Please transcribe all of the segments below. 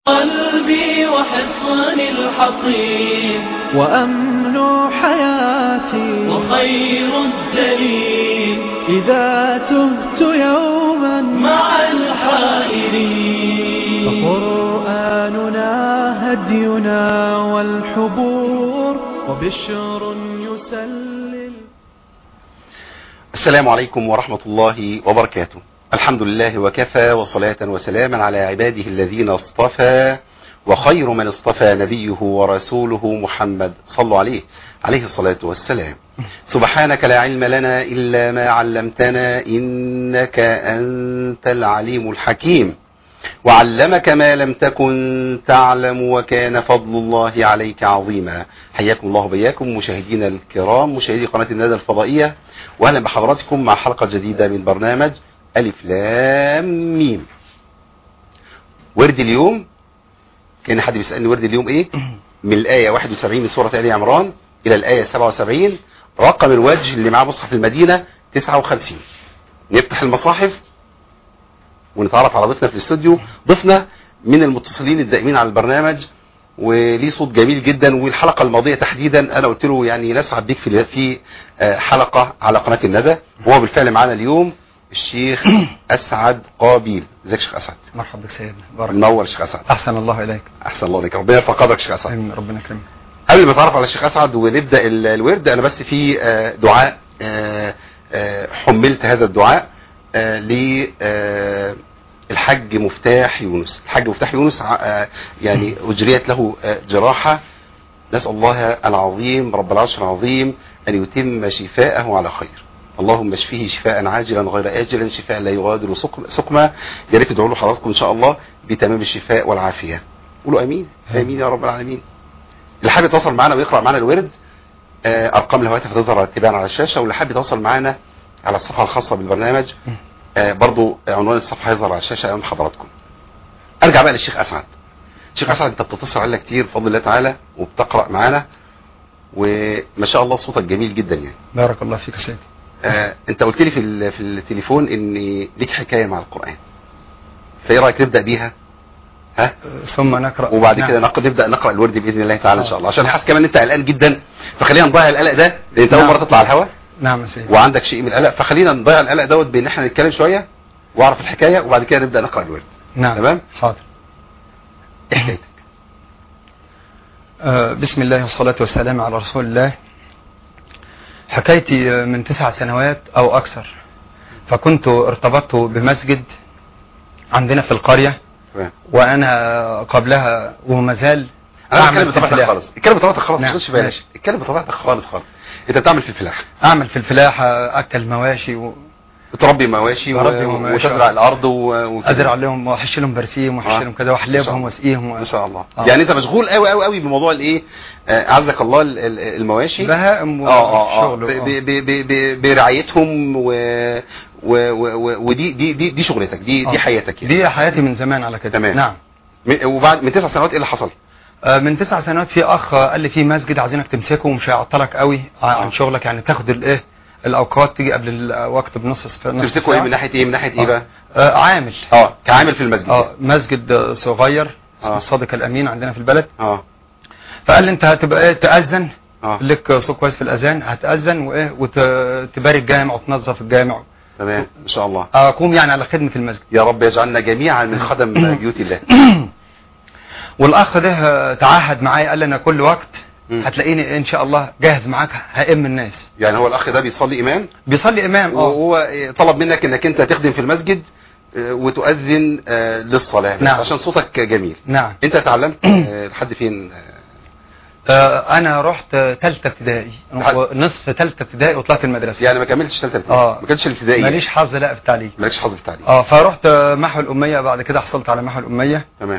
قلبي وحصن الحصين وأمن حياتي وخير الدليل إذا تهت يوما مع الحائرين. فقرآننا هدينا والحبور وبشر يسلل. السلام عليكم ورحمة الله وبركاته. الحمد لله وكفى وصلاة وسلاما على عباده الذين اصطفى، وخير من اصطفى نبيه ورسوله محمد صلوا عليه الصلاة والسلام. سبحانك لا علم لنا إلا ما علمتنا إنك أنت العليم الحكيم، وعلمك ما لم تكن تعلم وكان فضل الله عليك عظيما. حياكم الله وبياكم مشاهدينا الكرام، مشاهدي قناة الندى الفضائية، وأهلا بحضراتكم مع حلقة جديدة من برنامج ألف لام ميم. ورد اليوم، كان حد بيسألني ورد اليوم ايه؟ من الآية 71 من سورة آل عمران إلى الآية 77. رقم الوجه اللي معاه مصحف المدينة 59. نفتح المصاحف ونتعرف على ضيفنا في الاستوديو. ضيفنا من المتصلين الدائمين على البرنامج، وليه صوت جميل جدا. والحلقة الماضية تحديدا أنا قلت له يعني نسعد بيك في حلقة على قناة الندى، وهو بالفعل معنا اليوم الشيخ أسعد قابيل. ازيك يا شيخ أسعد؟ مرحبا بك سيدنا، بارك منور يا شيخ أسعد. احسن الله اليك. احسن الله اليك، ربنا يرفع قدرك يا شيخ أسعد. امين، ربنا يكرمك. قبل ما اتعرف على الشيخ أسعد ونبدا الورد، انا بس في دعاء حملت هذا الدعاء للحج مفتاح يونس. الحج مفتاح يونس يعني اجريت له جراحه، نسال الله العظيم رب العرش العظيم ان يتم شفاءه على خير. اللهم اشفيه شفاء عاجلا غير آجلا، شفاء لا يغادر سقما. يا ريت تدعوا له حضراتكم ان شاء الله بتمام الشفاء والعافيه. قولوا امين امين يا رب العالمين. اللي حابب يتواصل معنا ويقرا معنا الورد، ارقام الهواتف هتظهر تبان على الشاشه. واللي حابب يتواصل معنا على الصفحه الخاصه بالبرنامج، برضو عنوان الصفحه هيظهر على الشاشه امام حضراتكم. ارجع بقى للشيخ اسعد. الشيخ اسعد، انت بتتصل علينا كتير بفضل الله تعالى وبتقرا معانا، وما شاء الله صوتك جميل جدا يعني. بارك الله فيك يا سيدي. انت قلت لي في التليفون ان ليك حكايه مع القران، فايه رايك نبدا بيها؟ ها؟ ثم نقرا، وبعد كده نبدا نقرا الورد باذن الله تعالى ان شاء الله، عشان حاسس كمان ان انت قلقان جدا، فخلينا نضيع القلق ده، لان انت اول مره تطلع على الهواء. نعم يا سيدي. وعندك شيء من القلق، فخلينا نضيع القلق دوت بان احنا نتكلم شويه واعرف الحكايه، وبعد كده نبدا نقرا الورد. نعم تمام؟ حاضر. ايه حكايتك؟ بسم الله والصلاه والسلام على رسول الله. حكايتي من 9 سنوات او اكثر، فكنت ارتبطت بمسجد عندنا في القريه، وانا قبلها وما زال انا اتكلم بطبيعتك خالص، اتكلم بطبيعتك خالص، ما تشغلش بالك، ماشي. اتكلم بطبيعتك خالص. انت بتعمل في الفلاح؟ اعمل في الفلاح، اكل مواشي بتربي مواشي وتزرع الارض ازرع لهم واحش لهم برسيم واحش لهم كده واحلبهم واسقيهم ما شاء الله. يعني انت مشغول قوي قوي قوي بموضوع الايه، اعزك الله، المواشي، بهائم برعايتهم ودي شغلتك، دي حياتك يعني. دي حياتي من زمان على كده. تمام. نعم. وبعد من 9 سنوات ايه اللي حصل؟ من 9 سنوات في اخ قال لي في مسجد عايزينك تمسكه ومش هيعطلك قوي عن شغلك، يعني تاخد الايه الاوقات، تيجي قبل الوقت بنص ساعه. تمسكه ايه من ناحيه ايه؟ من ناحيه ايه بقى؟ عامل. كعامل في المسجد. مسجد صغير اسمه الصادق الامين عندنا في البلد. فقال لي انت هتبقى ايه، تأذن، لك صوت كويس في الاذان، هتأذن وايه وتبارك الجامع وتنظف الجامع. تمام ان شاء الله. اقوم يعني على خدمه المسجد. يا رب يجعلنا جميعا من خدم بيوت الله. والاخ ده تعهد معايا، قال لي انا كل وقت هتلاقيني ان شاء الله جاهز معاك هائم الناس. يعني هو الاخ ده بيصلي امام؟ بيصلي امام. وهو طلب منك انك انت تخدم في المسجد وتؤذن للصلاه. نعم. عشان صوتك جميل. نعم. انت اتعلمت لحد فين؟ انا رحت ثالثه ابتدائي، نصف ثالثه ابتدائي وطلعت المدرسه. يعني ما كملتش ثالثه ابتدائي؟ ما كانتش الابتدائي؟ ماليش حظ لا في التعليم. مالكش حظ في التعليم. فرحت محو الاميه، بعد كده حصلت على محو الاميه. تمام.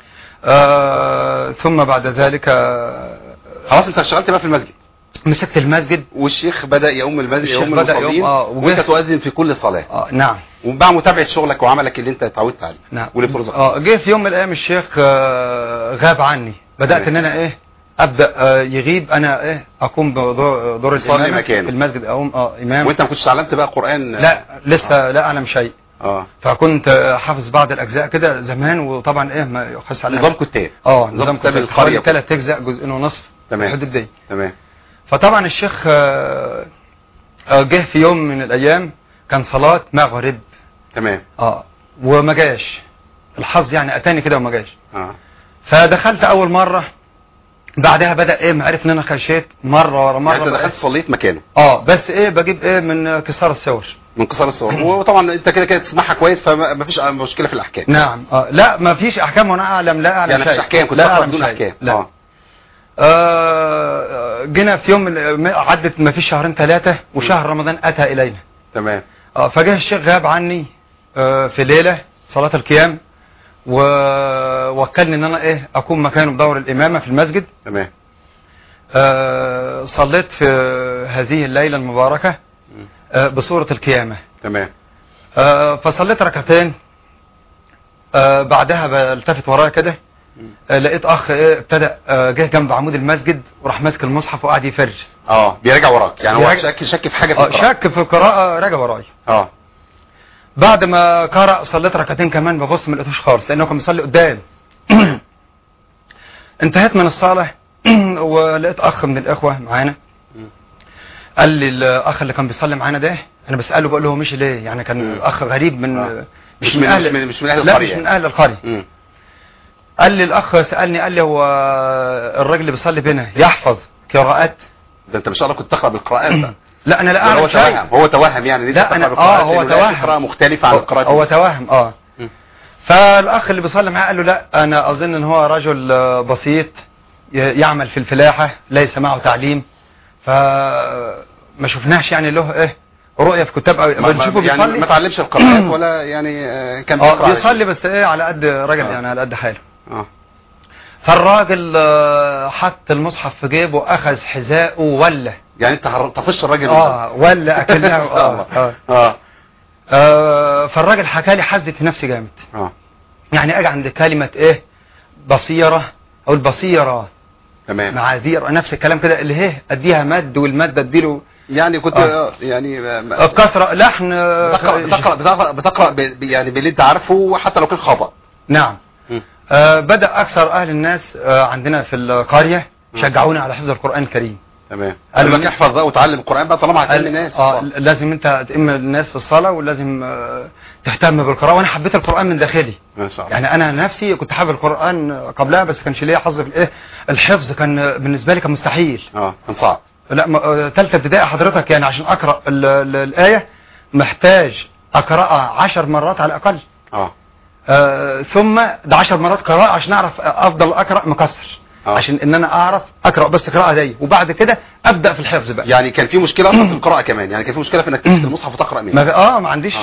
ثم بعد ذلك خلاص انت اشتغلت بقى في المسجد؟ مسكت المسجد، والشيخ بدأ يؤم المسجد، يؤم المصلين، وانت تؤذن في كل صلاة. نعم. ومع متابعة شغلك وعملك اللي انت اتعودت عليه. نعم. واللي بترزق. جه في يوم من الايام الشيخ غاب عني، بدأت ان انا ابدا يغيب، انا اقوم بدور الامام في المسجد، اقوم امام. وانت ما كنتش اتعلمت بقى قرآن؟ لا لسه لا اعلم شيء. فكنت حافظ بعض الاجزاء كده زمان، وطبعا ايه ما يخص على نظام كتاب. نظام كتاب القريه 3 اجزاء جزئين ونصف. تمام. الحدود دي. تمام. فطبعا الشيخ جه في يوم من الايام كان صلاه مغرب. تمام. وما جاش، الحظ يعني اتاني كده وما جاش. فدخلت اول مره، بعدها بدا ايه معرف ان انا خشيت مره ورا مره. يعني انت دخلت صليت مكانه. بس ايه بجيب ايه من كسار الصور. من كسار الصور. وطبعا انت كده كده تسمعها كويس، فما فيش مشكله في الاحكام. نعم. لا ما فيش احكام، وانا اعلم لا اعلم يعني شيء. مفيش احكام، كنت بقرا بدون احكام. لا. جينا في يوم عدت ما فيش شهرين 3 وشهر رمضان اتى الينا. تمام. فجاه الشيخ غاب عني في ليله صلاه القيام، ووكلني ان انا ايه اكون مكانه بدور الامامه في المسجد. تمام. صليت في هذه الليله المباركه بسوره القيامه. تمام. فصليت ركعتين، بعدها بلتفت ورايا كده لقيت اخ ايه ابتدى جه جنب عمود المسجد وراح ماسك المصحف وقعد يفرج. بيراجع وراك يعني، هو شك في حاجه في القراءه. شك في القراءه، راجع ورايا. بعد ما قرأ صليت ركعتين كمان، ببص ما لقيتوش خالص لانه كان بيصلي قدام. انتهيت من الصلاه ولقيت اخ من الاخوه معانا، قال لي الاخ اللي كان بيصلي معانا ده، انا بساله بقول له هو مشي ليه؟ يعني كان اخ غريب من مش من اهل القريه. لا مش من اهل القريه. قال لي الاخ سالني، قال لي هو الراجل اللي بيصلي بينا يحفظ قراءات؟ ده انت ما شاء الله كنت تقرا بالقراءات بقى. لا انا لا اعرف شيء. هو توهم يعني. لا انا هو توهم. قراءه مختلفه عن القراءات. هو توهم. فالاخ اللي بيصلي معاه قال له لا انا اظن ان هو رجل بسيط يعمل في الفلاحه، ليس معه تعليم، فما شفناش يعني له ايه رؤيه في كتاب او بنشوفه يعني بيصلي. ما تعلمش القراءات ولا يعني كان بيقرا بيصلي بس ايه على قد راجل يعني على قد حاله. فالراجل حط المصحف في جيبه واخذ حذاءه وولى. يعني انت طفش الراجل. ولا اكلناه. فالراجل حكى لي حزت في نفسي جامد. يعني اجي عند كلمه ايه بصيره او البصيره. تمام. معاذير نفس الكلام كده اللي هي اديها مد والماده اديله. يعني كنت يعني الكسره لحن. بتقرا يعني باللي انت عارفه وحتى لو كان خطا. نعم. بدأ أكثر أهل الناس عندنا في القرية شجعونا على حفظ القرآن الكريم. تمام. قالوا لك احفظ بقى وتعلم القرآن بقى طالما هتعلم الناس. لازم أنت تأم الناس في الصلاة، ولازم تهتم بالقراءة، وأنا حبيت القرآن من داخلي. ما شاء الله. يعني أنا نفسي كنت حابب القرآن قبلها، بس كانش ليا حظ في الإيه الحفظ، كان بالنسبة لي كان مستحيل. كان صعب. لا ثالثة ابتدائي حضرتك يعني عشان أقرأ الآية محتاج أقرأها 10 مرات على الأقل. ثم ده 10 مرات قراءة عشان اعرف افضل اقرا مكسر. عشان ان انا اعرف اقرا بس قراءه دي، وبعد كده ابدا في الحفظ بقى. يعني كان في مشكله اصلا في القراءه كمان، يعني كان في مشكله في انك تمسك المصحف وتقرا منه. ما عنديش.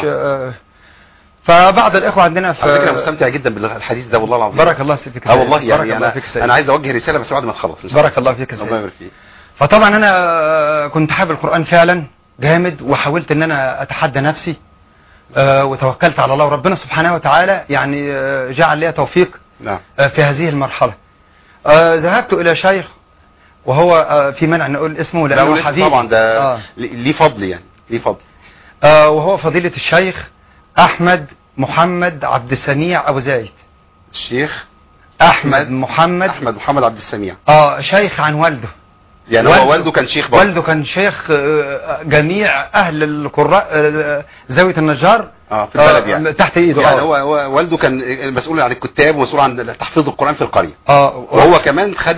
فبعض الاخوه عندنا في على فكره مستمتع جدا بالحديث ده والله العظيم. بارك الله فيك. والله يعني انا عايز اوجه رساله بس بعد ما تخلص. بارك الله فيك. الله يبارك فيك. فطبعا انا كنت حابب القران فعلا جامد، وحاولت ان انا اتحدى نفسي وتوكلت على الله، وربنا سبحانه وتعالى يعني جعل لي توفيق. نعم. في هذه المرحلة. ذهبت إلى شيخ وهو في منع نقول اسمه لأنه حبيب. طبعا ده ليه فضل، يعني ليه فضل. وهو فضيلة الشيخ أحمد محمد عبد السميع أبو زايد. الشيخ أحمد محمد عبد السميع. شيخ عن والده. يعني هو والده كان شيخ برضه. والده كان شيخ جميع أهل القراء زاوية النجار في البلد يعني تحت ايده. يعني هو والده كان مسؤول عن الكتاب ومسؤول عن تحفيظ القرآن في القرية. وهو كمان خد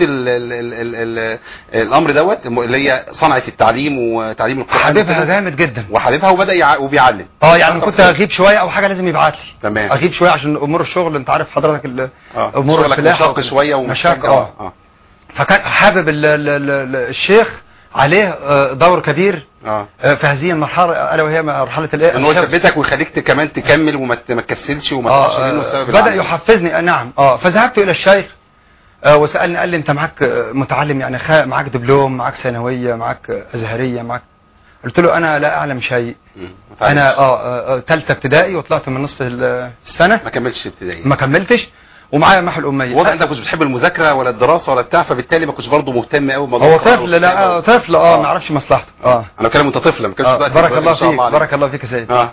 الامر دوت اللي هي صنعة التعليم وتعليم القرآن. حبيبها جامد جدا وحبيبها وبدأ وبيعلم. يعني كنت اغيب شوية او حاجة لازم يبعت لي. تمام. اغيب شوية عشان امور الشغل، انت عارف حضرتك امور الفلاحة مشق شوية ومشاق. فكان حابب الشيخ عليه دور كبير في هذه المرحله، الا وهي مرحله الايه، ان هو يثبتك ويخليك كمان تكمل وما تكسلش وما تقعش منه بسبب بدا يحفزني. نعم. فذهبت الى الشيخ وسالني، قال لي انت معاك متعلم يعني معاك دبلوم، معاك ثانويه، معاك ازهريه، معاك. قلت له انا لا اعلم شيء. انا ثالثه ابتدائي وطلعت من نصف السنه. ما كملتش ابتدائي. ما كملتش. ومعايا محو الاميه. واضح انت ما كنتش بتحب المذاكره ولا الدراسه ولا بتاع، فبالتالي ما كنتش برضه مهتم قوي بموضوع. هو طفل. لا طفل ما يعرفش مصلحته. انا بتكلم انت طفل ما كانش بارك الله فيك. بارك الله فيك يا سيدي.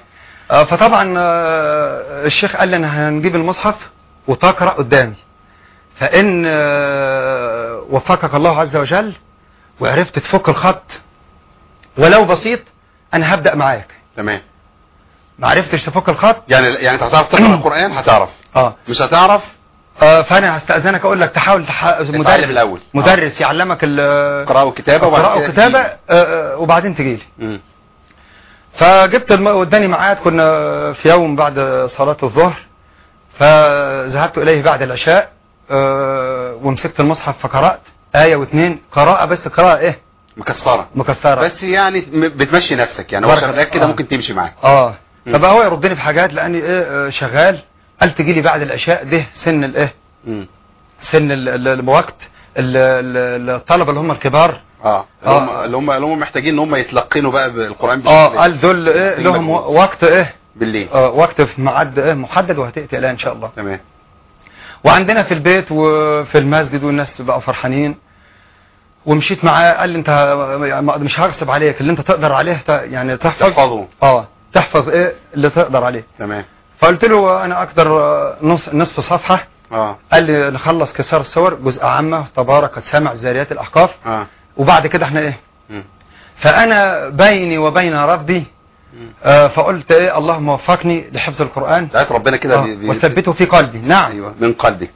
فطبعا الشيخ قال لي انا هنجيب المصحف وتقرأ قدامي، فإن وفقك الله عز وجل وعرفت تفك الخط ولو بسيط أنا هبدأ معاك. تمام. ما عرفتش تفك الخط يعني انت هتعرف تقرأ القرآن، هتعرف مش هتعرف فأنا هستأذنك أقول لك تحاول مدرس الأول، مدرس يعلمك القراءة والكتابة وبعدين تجيلي. فجبت وداني ميعاد، كنا في يوم بعد صلاة الظهر، فذهبت إليه بعد العشاء ومسكت المصحف فقرأت آية واثنين، قراءة بس قراءة إيه مكسرة بس يعني بتمشي نفسك يعني، هو شغال كده ممكن تمشي معاه. فبقى هو يردني في حاجات لأني إيه شغال. قال تجي لي بعد العشاء، ده سن الإيه سن الوقت الطلبة اللي هم الكبار اللي هم محتاجين ان هم يتلقنوا بقى بالقرآن قال دول إيه لهم وقت إيه بالليل، وقت في ميعاد إيه محدد وهتأتي إليه إن شاء الله. تمام. وعندنا في البيت وفي المسجد والناس بقوا فرحانين، ومشيت معاه. قال لي انت مش هغصب عليك، اللي انت تقدر عليه يعني تحفظه. تحفظ ايه اللي تقدر عليه. تمام. فقلت له انا اقدر نصف صفحة. قال لي نخلص كسار الصور، جزء عامة، تبارك، قد سمع، زاريات، الاحقاف. وبعد كده احنا ايه فانا بيني وبين ربي فقلت ايه اللهم وفقني لحفظ القرآن. دعيت ربنا كده وثبته في قلبي. نعم. ايوه من قلبك.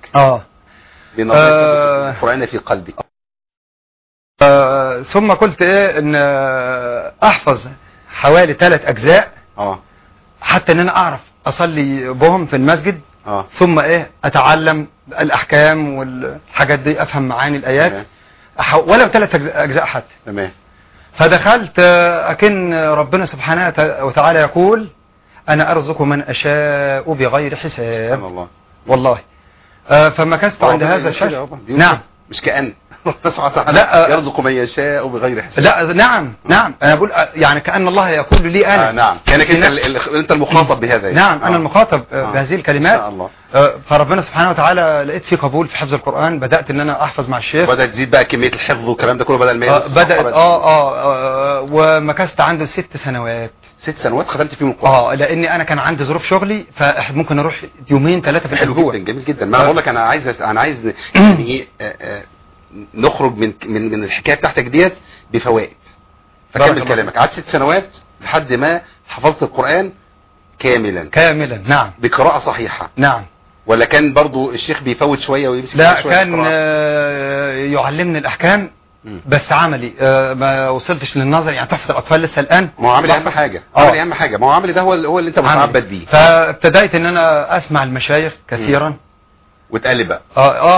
القرآن في قلبي. ثم قلت ايه ان احفظ حوالي 3 اجزاء حتى ان انا اعرف اصلي بهم في المسجد. ثم ايه اتعلم الاحكام والحاجات دي، افهم معاني الايات ولو 3 اجزاء حتى. تمام. فدخلت اكن ربنا سبحانه وتعالى يقول انا ارزق من اشاء بغير حساب. سبحان الله. والله. فمكثت عند هذا الشيء. نعم. مش كأن ربنا سبحانه وتعالى يرزق من يشاء بغير حساب. لا نعم انا بقول يعني كأن الله يقول لي انا. نعم. كانك انت المخاطب بهذا. نعم انا المخاطب بهذه الكلمات. ان شاء الله. فربنا سبحانه وتعالى لقيت فيه قبول في حفظ القرآن، بدأت ان انا احفظ مع الشيخ. بدأت تزيد بقى كمية الحفظ والكلام ده كله بدل ما بدأت ومكثت عنده 6 سنوات. 6 سنوات ختمت فيهم القرآن. لاني انا كان عندي ظروف شغلي، فممكن اروح 2-3 في الاسبوع. جدا جميل جدا. ما انا بقول لك انا عايز يعني نخرج من الحكايه بتاعتك ديت بفوائد. فكمل كلامك. قعدت 6 سنوات لحد ما حفظت القرآن كاملا. نعم. بقراءة صحيحة. نعم. ولا كان برضو الشيخ بيفوت شوية ويمسك لا شوية؟ كان يعلمني الأحكام بس عملي. ما وصلتش للنظر يعني. تحفة الأطفال لسه الآن. ما هو عملي أهم حاجة. عملي أهم حاجة. ما هو عملي ده هو اللي أنت متعبد بيه. فابتديت إن أنا أسمع المشايخ كثيرا. وتقلب بقى.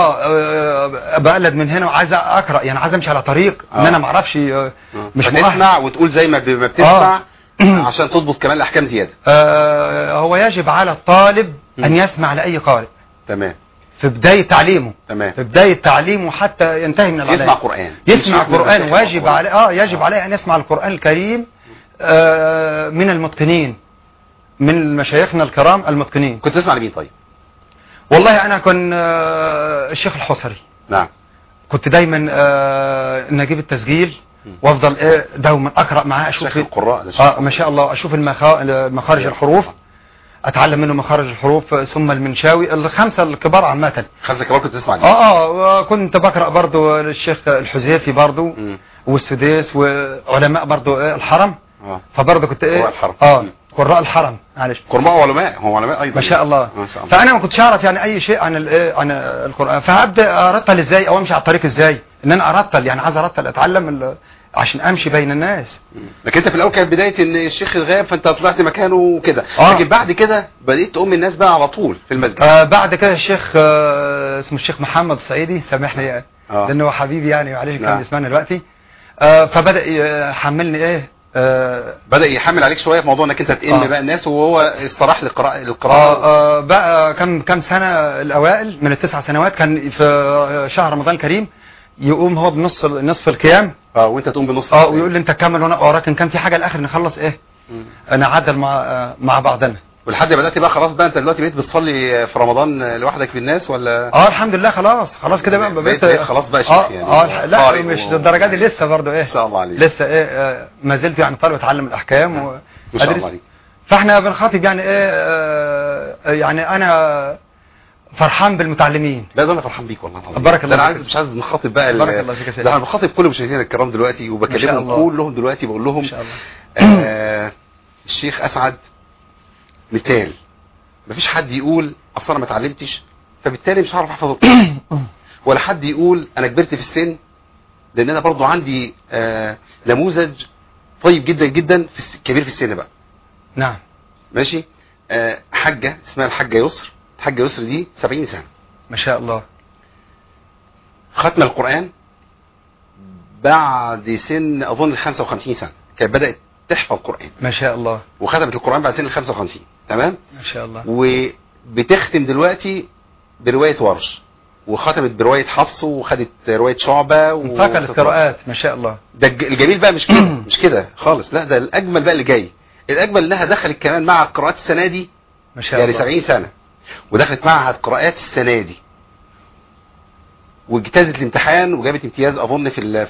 بقلد من هنا وعايز اقرا يعني، عايز امشي على طريق ان انا ما اعرفش مش بتسمع وتقول زي ما بتسمع عشان تضبط كمان الاحكام زياده. هو يجب على الطالب ان يسمع لاي قارئ. تمام. في بدايه تعليمه. تمام. في بدايه تعليمه حتى ينتهي من العلم. يسمع قرآن واجب عليه. يجب عليه ان يسمع القرآن الكريم من المتقنين، من مشايخنا الكرام المتقنين. كنت تسمع لمين طيب؟ والله انا كان الشيخ الحصري. نعم. كنت دايما نجيب التسجيل وافضل دوما اقرا معاه، اشوف القراء ما شاء الله، اشوف مخارج الحروف، اتعلم منه مخارج الحروف، ثم المنشاوي، ال5 الكبار عامه. 5 كبار كنت تسمع ليه؟ كنت بقرا برضو الشيخ الحذيفي برضو والسديس وعلماء برضو الحرم. فبرضو كنت قراء الحرم. معلش. قراء علماء ايضا. ما شاء الله. فانا ما كنتش اعرف يعني اي شيء عن القرآن، فهبدا ارتل ازاي او امشي على الطريق ازاي، ان انا ارتل يعني، عايز ارتل اتعلم عشان امشي بين الناس. لكن انت في الاول كانت بدايه ان الشيخ غاب فانت طلعت مكانه وكده. لكن بعد كده بديت تقوم الناس بقى على طول في المسجد. بعد كده الشيخ اسمه الشيخ محمد الصعيدي، سامحني لانه هو حبيبي يعني، معلش كان بيسمعنا دلوقتي. فبدا يحملني بدأ يحمل عليك شوية في موضوع انك انت تئم بقى الناس، وهو استراح للقراءة. بقى كم سنة الاوائل من ال9 سنوات كان في شهر رمضان الكريم يقوم هو بنصف القيام. وانت تقوم بنص. ويقول لي انت كمل وانا وراك، ان كان في حاجة الاخر نخلص نعدل مع بعضنا. ولحد بدأت بقى خلاص بقى انت دلوقتي بقيت بتصلي في رمضان لوحدك في الناس ولا؟ الحمد لله خلاص كده بقى بقيت خلاص بقى شيخ يعني. لا مش للدرجه دي لسه برضه ان شاء الله عليك. لسه ما زلت يعني طالب اتعلم الاحكام ما شاء الله عليك. فاحنا بنخاطب يعني يعني انا فرحان بالمتعلمين. لا ده انا فرحان بيك والله العظيم. بارك الله انا فيك. مش عايز نخاطب بقى بارك الله فيك يا سيدي. ده انا بخاطب كل مشاهدينا الكرام دلوقتي ما شاء وبكلمهم الله. كلهم دلوقتي بقول لهم ان شاء الله. الشيخ اسعد مثال. مفيش حد يقول اصل انا ما اتعلمتش فبالتالي مش هعرف احفظ القرآن، ولا حد يقول انا كبرت في السن، لان انا برضو عندي نموذج طيب جدا جدا كبير في السن بقى. نعم. ماشي. حاجة اسمها الحاجة يسر. الحاجة يسر دي 70 سنة ما شاء الله. ختم القرآن بعد سن اظن 55 سنة كانت بدأت تحفظ القرآن. ما شاء الله. وختمت القرآن بعد سن 55. تمام. ما شاء الله. وبتختم دلوقتي برواية ورش، وختمت برواية حفص، وخدت رواية شعبة انتقل القراءات. ما شاء الله. ده الجميل بقى مش كده مش كده خالص، لا ده الاجمل بقى اللي جاي. الاجمل انها دخلت كمان مع القراءات السنة دي، ما شاء يعني الله. 70 سنة ودخلت معها القراءات السنة دي، واجتازت الامتحان وجابت امتياز اظن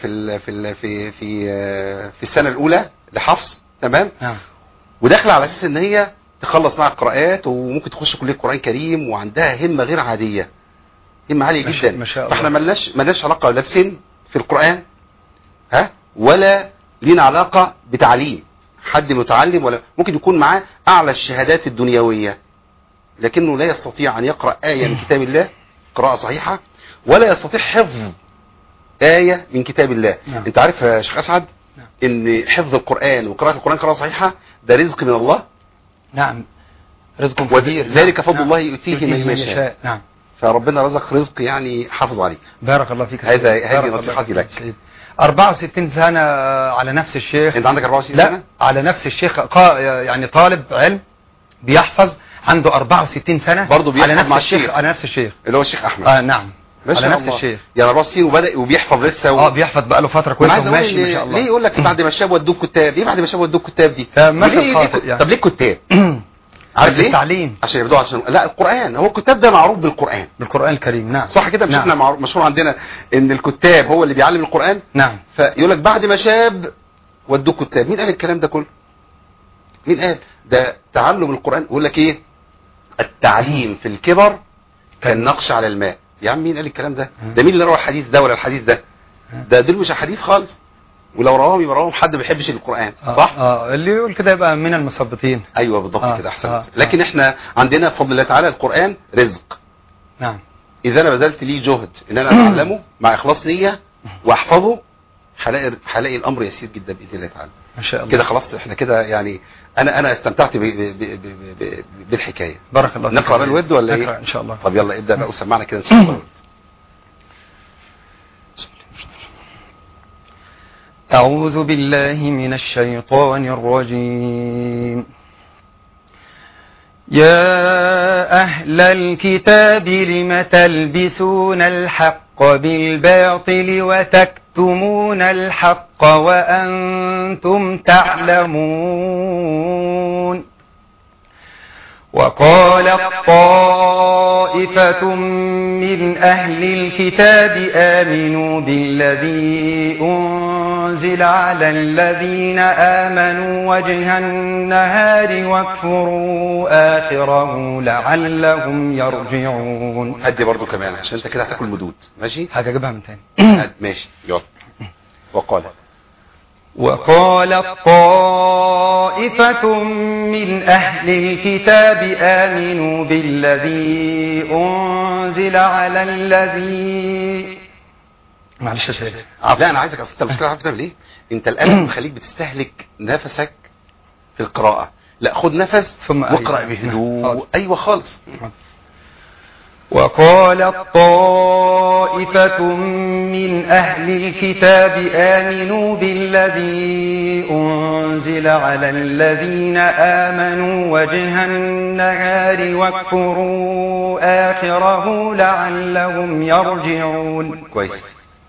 في السنة الاولى لحفص. تمام. نعم. وداخله على اساس ان هي تخلص مع القراءات وممكن تخش كليه قرآن كريم، وعندها همه غير عاديه، همه عاليه جدا. ما شاء الله. فاحنا ملناش علاقه لا بسن في القرآن ولا لينا علاقه بتعليم حد متعلم، ولا ممكن يكون معاه اعلى الشهادات الدنيويه لكنه لا يستطيع ان يقرا ايه من كتاب الله قراءه صحيحه، ولا يستطيع حفظ ايه من كتاب الله. نعم. انت عارف يا شيخ اسعد ان حفظ القرآن وقراءة القرآن قراءة صحيحة ده رزق من الله. نعم. رزق كبير. ذلك فضل نعم. الله يؤتيه من يشاء. نعم. فربنا رزق رزق يعني حافظ عليه. بارك الله فيك. هذه نصيحتي لك. 64 سنة على نفس الشيخ. انت عندك 64 لا سنة؟ على نفس الشيخ يعني طالب علم بيحفظ عنده 64 سنة برضه بيحفظ على نفس مع الشيخ. على نفس الشيخ اللي هو الشيخ احمد. نعم. ما شاء على نفس الله. الشيخ. يعني 64 وبدأ وبيحفظ لسه بيحفظ بقى له فترة كويسة وماشي ما شاء الله. ليه يقول لك بعد ما الشاب ودوك كتاب؟ ايه بعد ما الشاب ودوك كتاب دي؟ مثل خاطئ يعني. طب ليه كتاب؟ عارف ليه؟ التعليم. عشان يبدو لا القرآن، هو الكتاب ده معروف بالقرآن. بالقرآن الكريم. نعم. صح كده؟ مش نعم. احنا مشهور عندنا ان الكتاب هو اللي بيعلم القرآن؟ نعم. فيقول لك بعد ما شاب ودوك كتاب. مين قال الكلام ده كله؟ مين قال؟ ده تعلم القرآن. يقول لك ايه؟ التعليم في الكبر كالنقش على الماء. يا عم مين قال الكلام ده؟ ده مين اللي روى الحديث ده ولا الحديث ده؟ ده دول مش حديث خالص، ولو رواهم يبقى رواهم حد ما بيحبش القرآن. صح؟ اللي يقول كده يبقى من المثبطين. ايوه بالضبط كده. احسنت. لكن احنا عندنا بفضل الله تعالى القرآن رزق. نعم. اذا انا بذلت ليه جهد ان انا اتعلمه مع اخلاص نية واحفظه هلاقي الامر يسير جدا باذن الله تعالى. ما شاء الله. كده خلاص احنا كده يعني انا استمتعت بالحكايه. بارك الله فيك. نقرا بقى الود ولا ايه؟ نقرا ان شاء الله. طب يلا ابدا بقى وسمعنا كده ان شاء الله. أعوذ بالله من الشيطان الرجيم. يا أهل الكتاب لم تلبسون الحق بالباطل وتكتمون الحق وأنتم تعلمون. وقالت طائفة من أهل الكتاب آمنوا بالذي أنزل على الذين آمنوا وجه النهار واكفروا آخره لعلهم يرجعون. هدي برضو كمان عشان انت كده هتاكل مدود. ماشي حاجة اجيبها من تاني. ماشي يلا. وقالت طائفة من أهل الكتاب آمنوا بالذي أنزل على الذي معلش يا سيدي. لا انا عايزك اصل انت المشكله عارف تعمل ايه؟ انت الان مخليك بتستهلك نفسك في القراءه. لا خد نفس ثم واقرا بهدوء. ايوه خالص. وقالت طائفة من أهل الكتاب آمنوا بالذي أنزل على الذين آمنوا وجه النهار واكفروا آخره لعلهم يرجعون. كويس.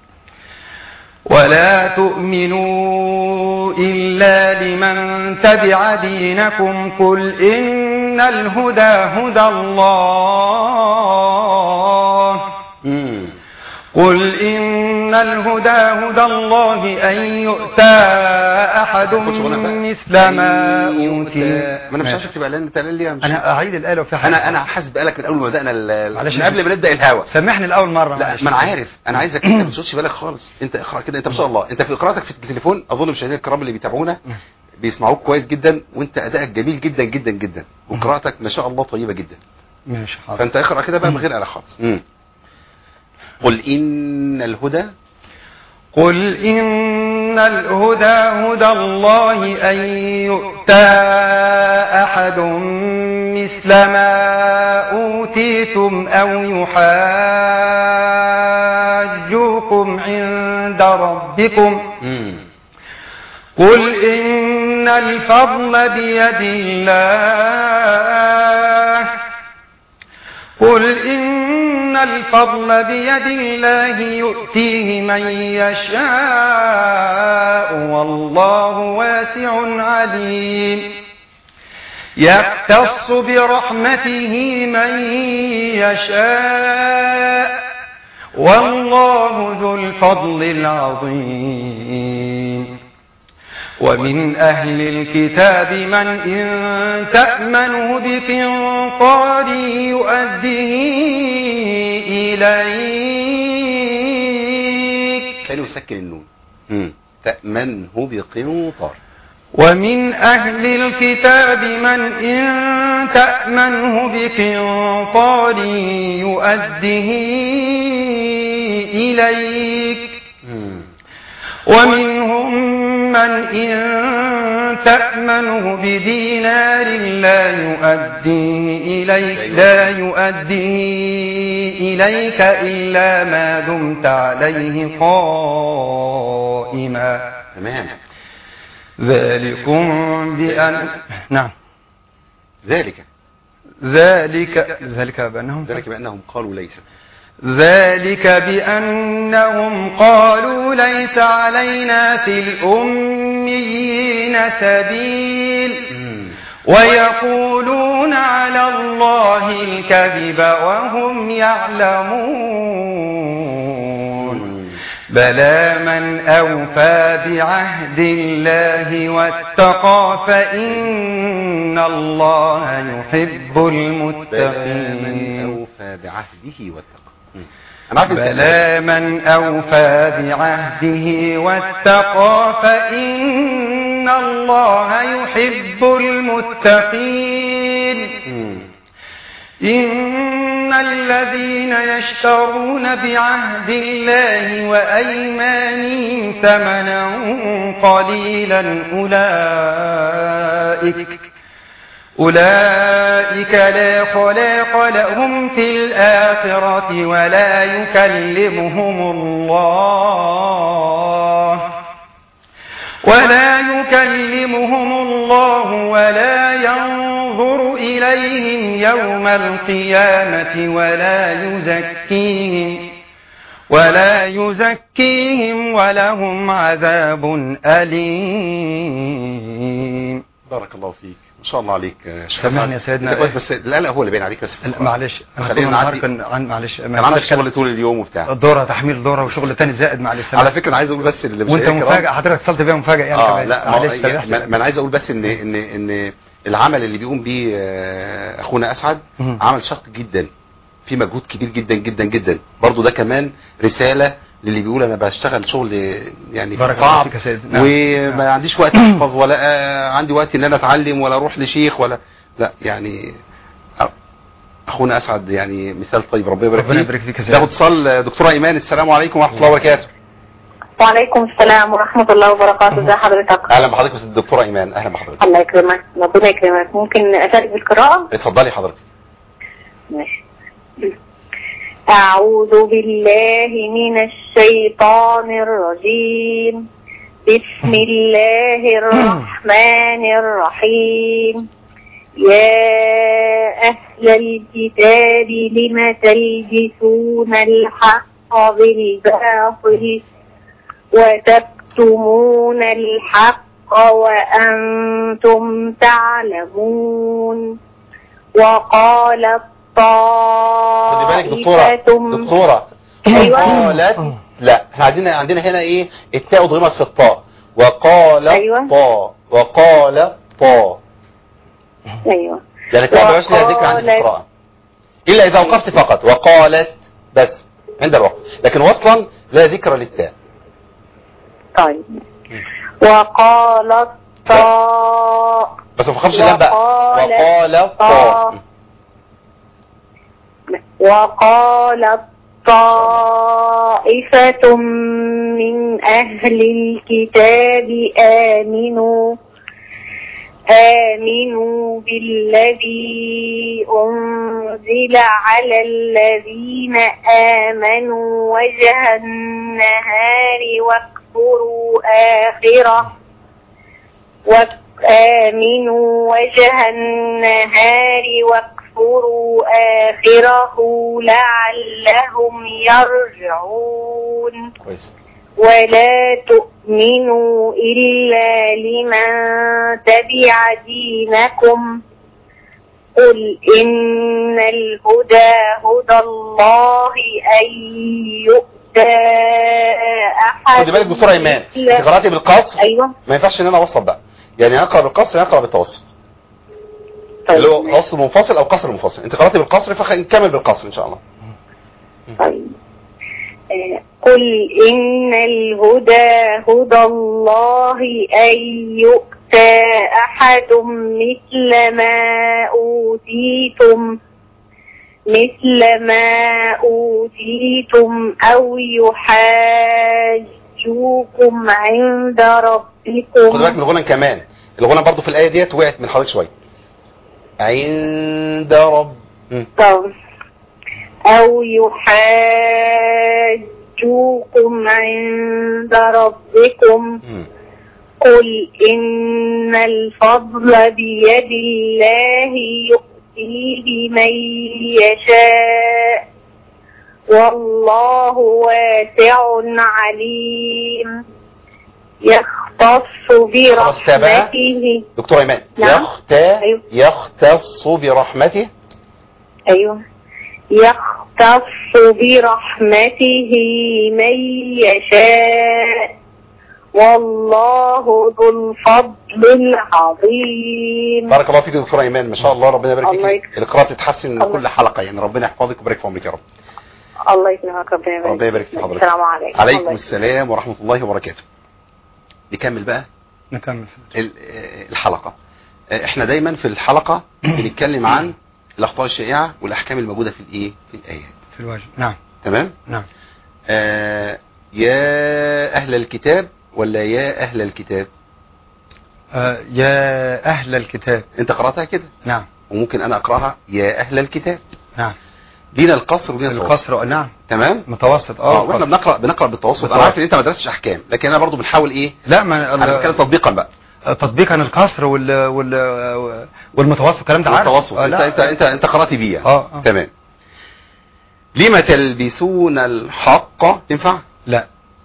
ولا تؤمنوا إلا لمن تبع دينكم قل إن الهدى هدى الله قل إن الهدى هدى الله أن يؤتى أحد مثل ما أوتي. ما انا مش عارف اكتب اعلان، انت قال لي انا اعيد الايه لو في حاجه. انا حاسس بقالك من اول ما بدانا من قبل ما نبدا الهوا. سامحني الاول مره. لا ما انا عارف، انا عايزك انت ما تشغلش بالك خالص، انت اقرا كده. انت ما شاء الله انت في قراءتك في التليفون، اظن مشاهدينا الكرام اللي بيتابعونا بيسمعوك كويس جدا، وانت ادائك جميل جدا جدا جدا، وقراءتك ما شاء الله طيبه جدا. ماشي حاضر. فانت اقرا كده بقى من غير قلق خالص. قل ان الهدى، قل إن الهدى هدى الله أن يؤتى أحد مثل ما أوتيتم أو يحاجوكم عند ربكم. قل إن الفضل بيد الله، قل إن الفضل بيد الله يؤتيه من يشاء والله واسع عليم. يختص برحمته من يشاء والله ذو الفضل العظيم. ومن أهل الكتاب من إن تأمنه بقنطار يؤديه إليك. خليه يسكن النون. تأمنه بقنطار. ومن أهل الكتاب من إن تأمنه بقنطار يؤديه إليك. ومنهم من إن تأمنه بدينار لا يؤديه إليك إلا ما دمت عليه قائما. تمام. ذلكم بأن نعم ذلك بأنهم قالوا ليس. ذلك بأنهم قالوا ليس علينا في الأميين سبيل ويقولون على الله الكذب وهم يعلمون. بلى من أوفى بعهد الله واتقى فإن الله يحب المتقين. بلى من أوفى بعهده واتقى. بلى من أوفى بعهده واتقى فإن الله يحب المتقين. إن الذين يشترون بعهد الله وأيمانهم ثمنا قليلا أولئك لا خلاق لهم في الآخرة ولا يكلمهم الله ولا ينظر إليهم يوم القيامة ولا يزكيهم ولهم عذاب أليم. بارك الله فيك، ما شاء الله عليك. سامحني يا سيدنا، بس القلق هو اللي باين عليك. بس معلش خلينا نعدي. كان عندك شغل طول اليوم وبتاع الدوره، تحميل دوره وشغل تاني زائد. معلش على فكره انا عايز اقول بس اللي وانت مفاجاه حضرتك اتصلت بيها مفاجاه يعني. لا ما انا عايز اقول بس ان العمل اللي بيقوم بيه اخونا اسعد عمل شاق جدا، في مجهود كبير جدا جدا جدا. برضو ده كمان رساله للي بيقول انا بشتغل شغل يعني صعب وما عنديش وقت احفظ ولا عندي وقت ان انا اتعلم ولا اروح لشيخ ولا لا. يعني اخونا اسعد يعني مثال طيب. ربنا يبارك فيك. ده اتصال دكتوره ايمان. السلام عليكم ورحمه الله وبركاته. وعليكم السلام ورحمه الله وبركاته. ازي حضرتك؟ اهلا بحضرتك الدكتوره ايمان. اهلا بحضرتك. الله يكرمك. ربنا يكرمك. ممكن اشارك بالقراءه؟ اتفضلي حضرتك. ماشي. أعوذ بالله من الشيطان الرجيم. بسم الله الرحمن الرحيم. يا أهل الكتاب لم تلبسون الحق بالباطل وتكتمون الحق وأنتم تعلمون. وقالت خدي بالك دكتورة وقالت لا، احنا عندنا هنا ايه؟ التاء ضغمت في الطاء. وقال طا، وقال طا. ايوه يعني التاء ما بقاش لها ذكر عندي في القراءة الا اذا وقفت فقط. وقالت بس عند الوقف، لكن وصلا لا ذكر للتاء. طيب. وقالت طاء، بس ما تفخمش اللام بقى. وقال طا. وقالت طائفة من أهل الكتاب آمنوا بالذي أنزل على الذين آمنوا وجه النهار واكفروا آخره آمنوا وجه النهار واكفروا آخره لعلهم يرجعون. كويس. ولا تؤمنوا إلا لمن تبع دينكم قل إن الهدى هدى الله أن يؤتى أحد. خدي بالك دكتورة إيمان، انت قرأتي بالقصر. أيوة. ما ينفعش ان انا اوسط بقى، يعني اقرأ بالقصر يعني اقرأ بالتوسط. طيب. اللي هو وصل منفصل او قصر منفصل. انت قرأتي بالقصر فنكمل بالقصر ان شاء الله. طيب. قل إن الهدى هدى الله أن يؤتى أحد مثل ما أوتيتم أو يحاجوكم عند ربكم. خد بالك من الغنى كمان، الغنى برضو في الآية ديت وقعت من حضرتك شوية. عند رب. طب. أو يحاجوكم عند ربكم قل إن الفضل بيد الله يؤتيه من يشاء والله واسع عليم. يختص برحمته. دكتورة إيمان. نعم. يختص برحمته. أيوه. يختص برحمته من يشاء والله ذو الفضل العظيم. بارك الله فيك دكتورة إيمان، ما شاء الله، ربنا يبارك فيك. القراءة تتحسن الله. كل حلقة، يعني ربنا يحفظك ويبارك في عمرك يا رب. الله يسلمك. ربنا يبارك في حضرتك. السلام عليكم. عليكم السلام ورحمة الله وبركاته. نكمل بقى الحلقة. احنا دايما في الحلقة بنتكلم عن الأخطاء الشائعة والأحكام الموجودة في الإيه؟ في الآيات. في الواجب. نعم. تمام؟ نعم. يا أهل الكتاب ولا يا أهل الكتاب؟ يا أهل الكتاب. أنت قرأتها كده؟ نعم. وممكن أنا أقرأها يا أهل الكتاب. نعم. دينا القصر ودينا القصر. نعم. تمام. متوسط. واحنا بنقرأ بالتوسط. انا عارف ان انت ما درستش احكام، لكن انا برضو بنحاول ايه. لا، ما انا بتكلم تطبيقا بقى. تطبيقا القصر والمتوسط الكلام ده عارف. التوسط. انت قرأت بيه. تمام. لما تلبسون الحق تنفع؟ لا.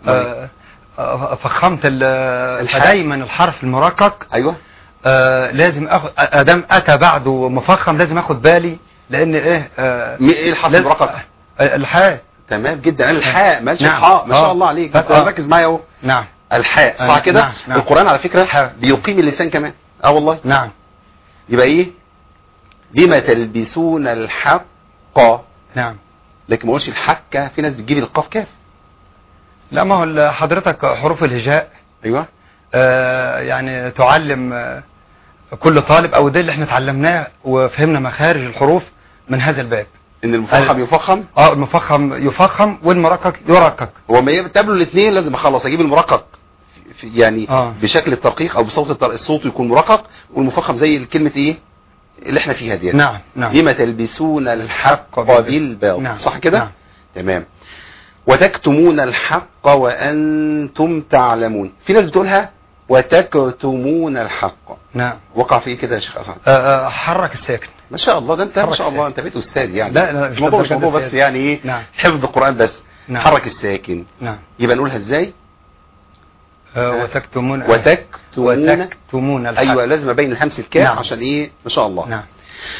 فخمت دايما الحرف المرقق. ايوه. لازم اخد ادام اتى بعده مفخم لازم اخد بالي، لان ايه الحرف المرقق؟ الحاء. تمام جدا. الحاء مالش الحاء. ما شاء الله عليك، انت مركز معايا اهو. نعم. الحاء صح كده. نعم. القرآن على فكرة بيقيم اللسان كمان. والله. نعم. يبقى ايه؟ لما تلبسون الحق. نعم. لكن ما قولش الحكة، في ناس بتجيب القاف كاف. لا، ما هو حضرتك حروف الهجاء. ايوه. يعني تعلم كل طالب، او ده اللي احنا اتعلمناه وفهمنا مخارج الحروف من هذا الباب، ان المفخم يفخم. المفخم يفخم والمرقق يرقق. هو ما يتقابلوا الاثنين لازم اخلص اجيب المرقق يعني بشكل الترقيق او بصوت الصوت يكون مرقق، والمفخم زي الكلمة ايه اللي احنا فيها دي. نعم. نعم. لما تلبسون الحق بالباطل. نعم. صح كده. نعم. تمام. وتكتمون الحق وانتم تعلمون. في ناس بتقولها وتكتمون الحق. نعم. وقع في ايه كده يا شيخ حسن؟ حرك الساكن. ما شاء الله، ده انت ما شاء الله انت بقيت استاذ يعني. لا الموضوع مش موضوع بس يعني ايه. نعم. حفظ القرآن بس. نعم. حرك الساكن. نعم. يبقى نقولها ازاي؟ وتكتمون الحق. ايوه، لازم ابين الهمس الكاف. نعم. عشان ايه؟ ما شاء الله. نعم.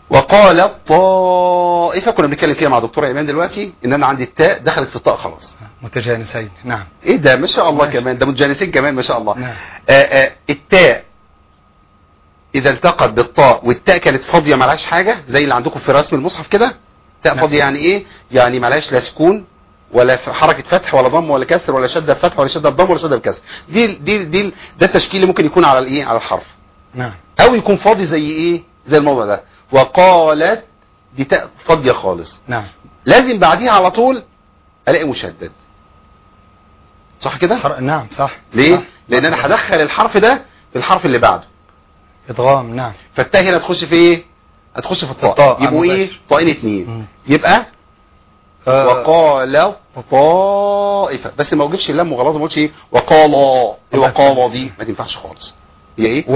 وقال الطائفة كنا بنتكلم فيها مع دكتور ايمان دلوقتي، ان انا عندي التاء دخلت في الطاء خلاص. متجانسين. نعم. ايه ده ما شاء الله. ماشي. كمان ده متجانسين كمان ما شاء الله. نعم. التاء اذا التقت بالطاء والتاء كانت فاضية معلهاش حاجة زي اللي عندكم في رسم المصحف كده، تاء نعم. فاضية يعني ايه؟ يعني معلهاش لا سكون ولا حركة فتح ولا ضم ولا كسر ولا شدة بفتح ولا شدة بضم ولا شدة بكسر. دي ده التشكيل اللي ممكن يكون على الايه، على الحرف. نعم. او يكون فاضي زي ايه، زي الموضوع ده. وقالت دي تاء فاضية خالص. نعم. لازم بعديها على طول الاقي مشدد، صح كده؟ نعم صح. ليه؟ صح. لان انا هدخل الحرف ده في الحرف اللي بعده. ادغام. نعم. فالتاء هنا تخش في ايه؟ هتخش في الطاء. يبقوا ايه؟ طائين اتنين. يبقى وقال طائفة، بس ما وجبش اللام مغلظة، ما قلتش ايه وقال. وقال دي ما تنفعش خالص. هي ايه؟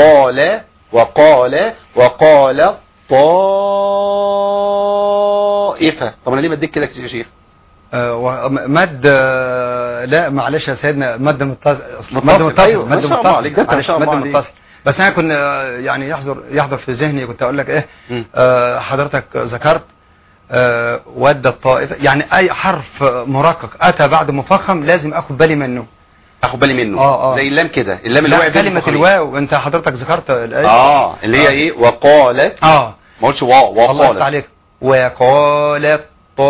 وقال طائفة. طب انا ليه بديك كده كتير يا شيخ؟ مد لا معلش يا سيدنا، مد متصل. أيوة. مد متصل. معلش مد متصل. بس انا كنت يعني يحضر في ذهني، كنت اقول لك ايه. حضرتك ذكرت ود الطائفة، يعني اي حرف مرقق اتى بعد مفخم لازم اخد بالي منه. زي اللام كده، اللام اللي وقع كلمة الواو. انت حضرتك ذكرت الايه اللي هي ايه؟ وقالت. ما قلتش وقالت. الله عليك. وقالت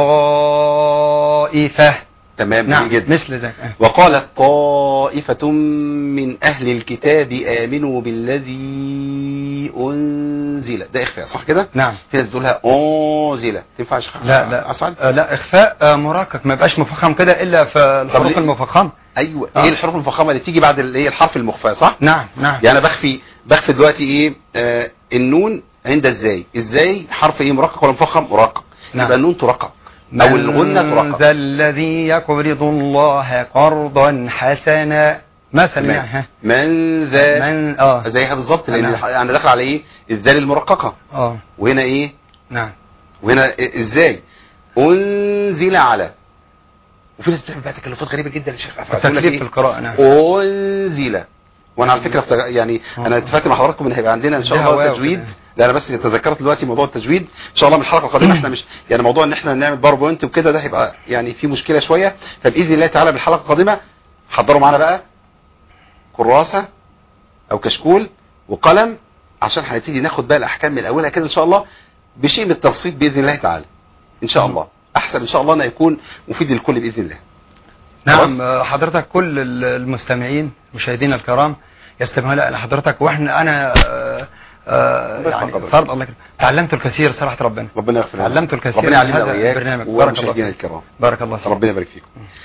طائفة. تمام. نعم. جدا. مثل ذلك. وقالت طائفة من أهل الكتاب آمنوا بالذي أنزل. ده إخفاء صح كده؟ نعم. في ناس بتقولها أنزل. تنفعش؟ لا أسعد؟ لا إخفاء مرقق، ما يبقاش مفخم كده إلا في الحروف المفخمة. أيوة. إيه الحروف المفخمة اللي تيجي بعد اللي هي الحرف المخفى صح؟ نعم. يعني أنا بخفي دلوقتي إيه؟ النون عند إزاي حرف إيه، مرقق ولا مفخم؟ مرقق. نعم. يبقى النون ترقق أو الغنة ترقق. من ذا الذي يقرض الله قرضا حسنا مثلا. يعني من ذا زيها بالظبط، لان انا داخل على ايه؟ الذال المرققه. وهنا ايه؟ نعم. وهنا ازاي؟ انزل على. وفي ناس بتعمل بقى تكلفات غريبه جدا يا شيخ. تكليف في القراءه. نعم. انزل. وانا على فكره يعني انا اتفقت مع حضراتكم ان هيبقى عندنا ان شاء الله تجويد. لا انا بس تذكرت دلوقتي موضوع التجويد ان شاء الله من الحلقه القادمه. احنا مش يعني موضوع ان احنا نعمل باوربوينت وكده، ده هيبقى يعني في مشكله شويه. فباذن الله تعالى بالحلقه القادمه حضروا معانا بقى كراسه او كشكول وقلم، عشان هنبتدي ناخد بقى الاحكام من اولها كده ان شاء الله بشيء من التبسيط باذن الله تعالى. ان شاء الله احسن ان شاء الله انه يكون مفيد للكل باذن الله. نعم. حضرتك كل المستمعين مشاهدينا الكرام يستمعون لحضرتك، انا يعني فرض الله تعلمت الكثير صراحه. ربنا يغفر لنا. تعلمت الكثير. ربنا يعلمنا وإياك. برنامج. بارك الله فيك. الكرام. بارك الله فيك. ربنا يبارك فيكم.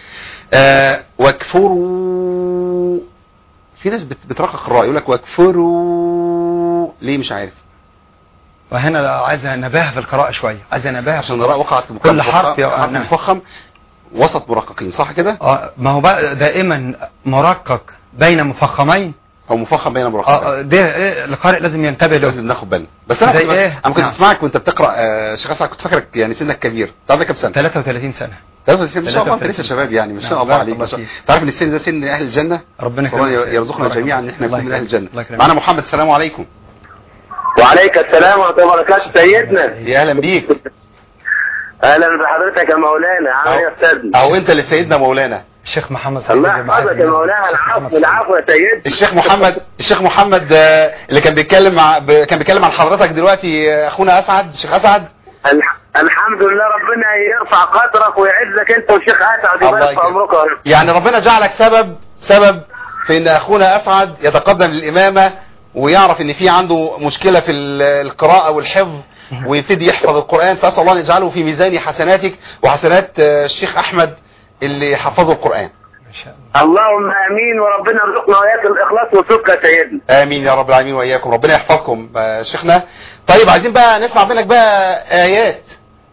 واكفروا. في ناس بترقق الراء يقول لك واكفروا، ليه مش عارف. وهنا عايز نباه في القراءه شويه، عايز نباه عشان الراء وقعت كل حرف مفخم وسط مرققين صح كده؟ ما هو بقى دائما مرقق بين مفخمين او مفخم بين مرققين. ده القارئ لازم ينتبه له، لازم ناخد بالنا. بس انا كنت اسمعك وانت بتقرا شيخ اسعد، كنت فاكرك يعني سنك كبير. انت عندك كام سنه؟ 33 سنه. 33 ما شاء الله. انت لسه شباب يعني ما شاء الله عليك. ما شاء الله. تعرف ان السن ده سن اهل الجنه. ربنا يرزقنا جميعا ان احنا نكون من اهل الجنه. معنا محمد. السلام عليكم. وعليك السلام ورحمه الله وبركاته سيدنا. يا اهلا بيك. اهلا بحضرتك يا مولانا. عامل ايه يا استاذنا؟ او انت اللي سيدنا مولانا الشيخ محمد. الله يحفظك يا مولانا. العفو يا سيدنا. الشيخ محمد اللي كان بيتكلم عن حضرتك دلوقتي اخونا اسعد. الشيخ اسعد الحمد لله. ربنا يرفع قدرك ويعزك انت والشيخ اسعد ويبارك في عمرك. يعني ربنا جعلك سبب في ان اخونا اسعد يتقدم للامامه ويعرف ان في عنده مشكله في القراءه والحفظ ويبتدي يحفظ القرآن. فأسأل الله أن يجعله في ميزان حسناتك وحسنات الشيخ أحمد اللي حفظوا القرآن. اللهم آمين. وربنا يرزقنا وإياك الإخلاص والصدق يا سيدنا. آمين يا رب العالمين وإياكم. ربنا يحفظكم شيخنا. طيب عايزين بقى نسمع منك بقى آيات.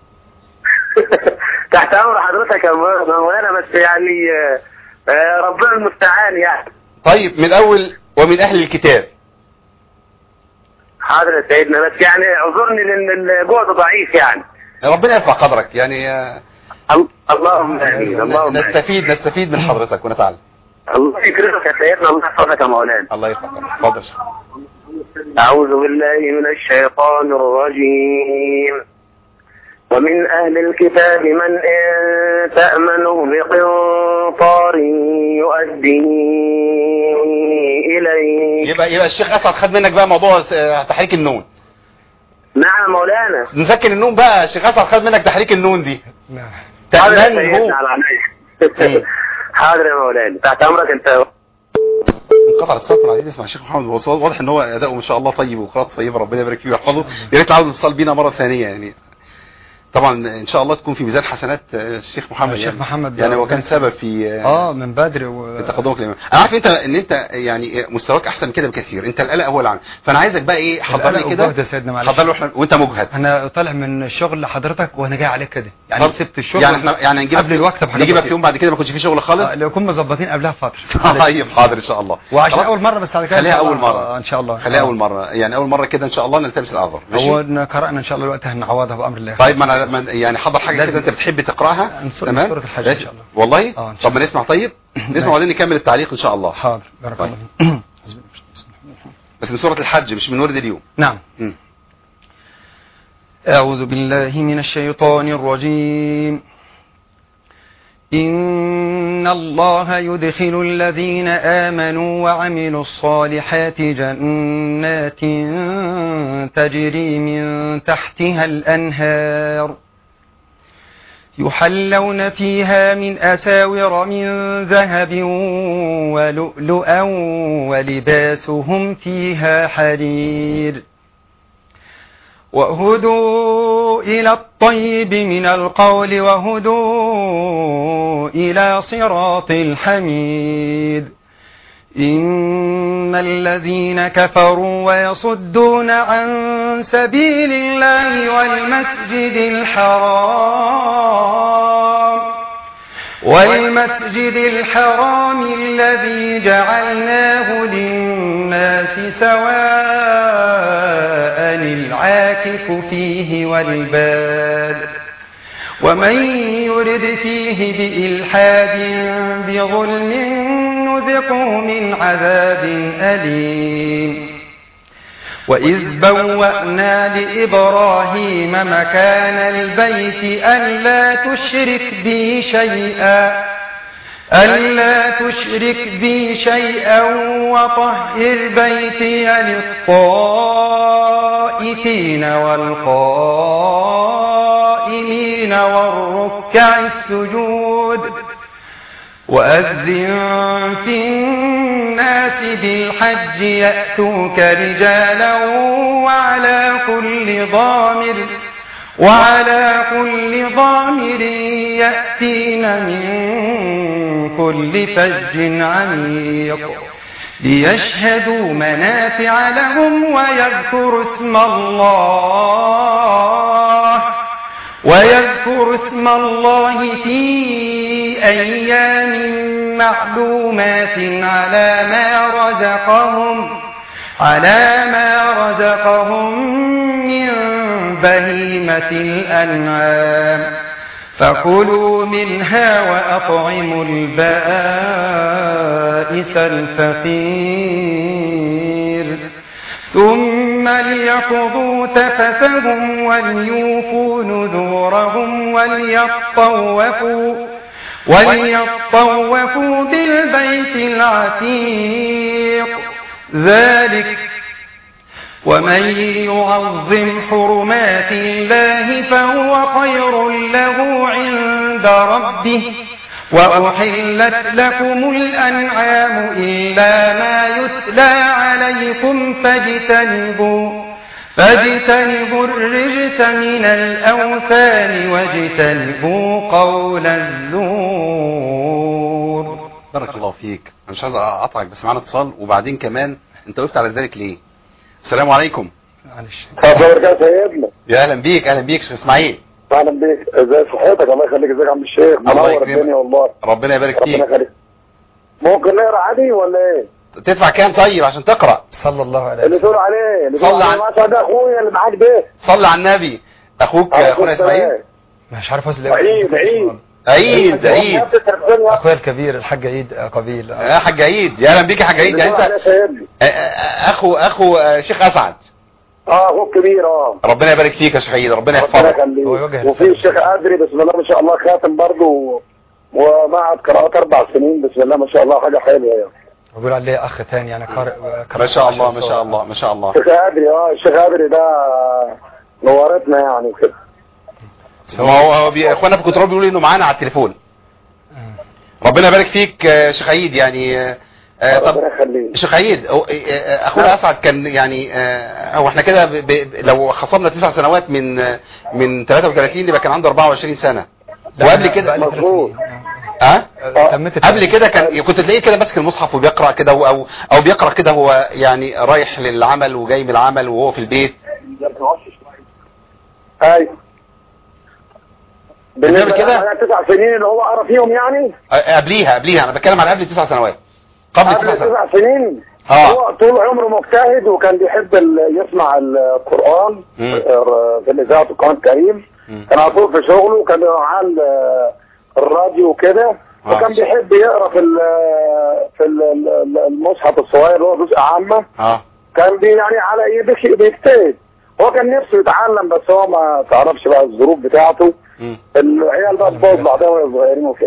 تحت أمر حضرتك يا مولانا. بس يعني ربنا المستعان يعني. طيب من أول ومن أهل الكتاب. حاضر يا سيدنا. بس يعني اعذرني لان الجهد ضعيف يعني. ربنا يرفع قدرك يعني. اللهم امين. اللهم نستفيد من حضرتك ونتعلم. الله يكرمك يا سيدنا. الله يحفظك يا مولانا. الله يرفع قدرك. اتفضل. أعوذ بالله من الشيطان الرجيم. ومن أهل الكتاب من إن تأمنه بقنطار يؤديه إليه. يبقى الشيخ أسعد خد منك بقى موضوع تحريك النون. نعم مولانا. نسكن النون بقى. الشيخ أسعد خد منك تحريك النون دي. نعم. تأمنه. حاضر يا مولانا تحت أمرك. أنت انقطع الصوت من عايزين نسمع الشيخ محمد وصوت. واضح ان هو اداؤه ما شاء الله طيب وقراءته طيبه، ربنا يبارك فيه ويحفظه. يا ريت عاوز اتصال بينا مره ثانيه يعني. طبعا ان شاء الله تكون في ميزان حسنات الشيخ محمد. الشيخ محمد يعني هو كان سبب في من بدري في تقدمك للامام. انا عارف انت يعني مستواك احسن كده بكثير. انت القلق هو العام، فانا عايزك بقى ايه حضر لي كده. حضر له وانت مجهد. انا طالع من الشغل لحضرتك وانا جاي عليك كده يعني سبت الشغل يعني احنا يعني نجيب قبل الوقت بحاجه نجيبك يوم بعد كده ما كنتش في شغل خالص. لو كنا مظبطين قبلها فتره. طيب حاضر ان شاء الله. وعشان اول مره بس على كده خليها اول مره ان شاء الله. خليها اول مره يعني اول مره كده ان شاء الله نلتمس الاعذار. ماشي. هو قرانا ان شاء الله الوقت هنعوضها بامر الله. طيب ما يعني حضر حاجه كده انت بتحب تقراها. تمام سوره الحج ان شاء الله. والله طب ما نسمع. طيب نسمع وبعدين نكمل التعليق ان شاء الله. حاضر بارك الله فيك. بس من سوره الحج مش من ورد اليوم. نعم. أعوذ بالله من الشيطان الرجيم. إن الله يدخل الذين آمنوا وعملوا الصالحات جنات تجري من تحتها الأنهار يحلون فيها من أساور من ذهب ولؤلؤا ولباسهم فيها حرير وهدوا إلى الطيب من القول وهدوا إلى صراط الحميد. إن الذين كفروا ويصدون عن سبيل الله والمسجد الحرام الذي جعلناه للناس سواء العاكف فيه والباد ومن يرد فيه بإلحاد بظلم نذقه من عذاب أليم. وإذ بوأنا لإبراهيم مكان البيت ألا تشرك بي شيئا وطهر بيتي للطائفين والقائمين والركع السجود. وأذن في الناس بالحج يأتوك رجالا وعلى كل ضامر يأتين من كل فج عميق ليشهدوا منافع لهم ويذكروا اسم الله في أيام معلومات على ما رزقهم من بهيمة الأنعام فكلوا منها وأطعموا البائس الفقير ثم ليقضوا تفثهم وليوفوا نذورهم وليطوفوا بالبيت العتيق ذلك ومن يعظم حرمات الله فهو خير له عند ربه وأحلت لكم الأنعام إلا ما يتلى عليكم فاجتنبوا الرجس من الأوثان واجتنبوا قول الزور. بارك الله فيك. أنا مش عايز أقطعك بس معانا اتصال وبعدين كمان أنت وقفت على ذلك ليه؟ السلام عليكم. معلش. يا أهلا بيك شيخ إسماعيل. اهلا بيك. ازي صحتك؟ الله يخليك. ازيك يا عم الشيخ؟ منور الدنيا والله. ربنا يبارك فيك. ممكن نقرا عادي ولا ايه؟ تدفع كام طيب عشان تقرا؟ صلى الله عليه وسلم. اللي تقول عليه صلى على ده اخويا اللي معاك ده. صلى على النبي. اخونا اسماعيل مش عارف اوصل بعيد عيد اخويا الكبير الحاج عيد قبيل. يا حاج عيد، يا اهلا بيك يا حاج عيد. يعني انت اخو شيخ اسعد. اخوك كبير. ربنا يبارك فيك يا شيخ عيد، ربنا يحفظك. وفي الشيخ ادري بسم الله ما شاء الله خاتم برضه ومعهد قراءات 4 سنين بسم الله ما شاء الله، حاجه حلوه يعني. بقول عليه اخ تاني يعني قارئ ما شاء الله ما شاء الله ما شاء الله. الشيخ ادري الشيخ ادري ده نورتنا يعني كده. ما هو اخوانا في الكنترول بيقولوا انه معانا على التليفون. ربنا يبارك فيك يا شيخ عيد. يعني طب شيخ عيد، اخونا اسعد كان يعني هو احنا كده لو خصمنا 9 سنوات من 33 يبقى كان عنده 24 سنه. وقبل كده قبل كده كنت تلاقيه كده ماسك المصحف وبيقرا كده او بيقرا كده هو يعني رايح للعمل وجاي من العمل وهو في البيت. ايوه بالنسبه كده 9 سنين اللي هو قرا فيهم يعني. قبليها انا بتكلم على قبل 9 سنوات. قبل 9 سنين. هو طول عمره مجتهد وكان بيحب يسمع القرآن في الإذاعة القرآن الكريم. كان على طول في شغله وكان معاه الراديو وكده، وكان بيحب يقرا في المصحف الصغير اللي هو جزء عامة. كان يعني على بيجتهد. هو كان نفسه يتعلم بس هو ما تعرفش بقى الظروف بتاعته. العيال بقى تبوظ بعضها وهي صغيرين وكده.